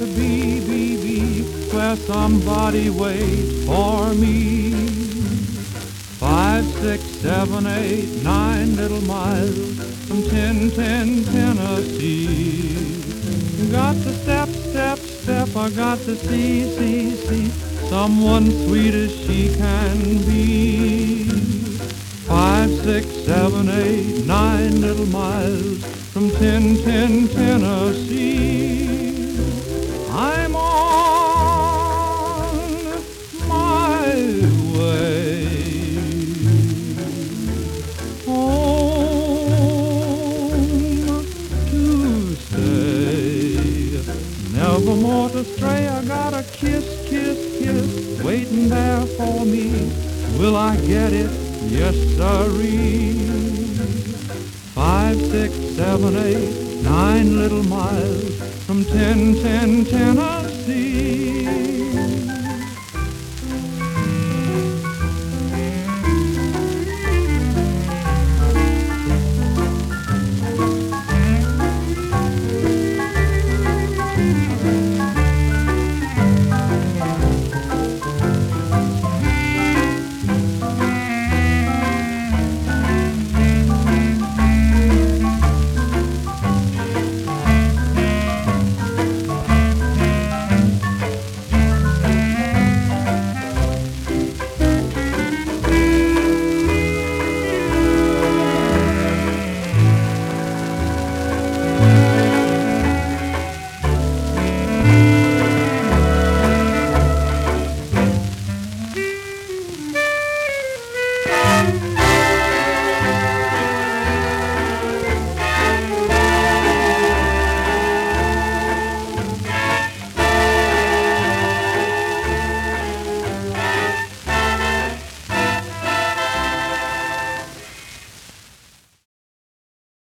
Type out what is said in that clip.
be, where somebody waits for me. 5, 6, 7, 8, 9 little miles from Tin, Tennessee. Got to step, I got to see someone sweet as she can be. 5, 6, 7, 8, 9 little miles from Tin, Tennessee. I'm on my way home to stay, never more to stray. I got a kiss waiting there for me. Will I get it? Yes, sirree. 5, 6, 7, 8, 9 little miles from Tin, Tennessee.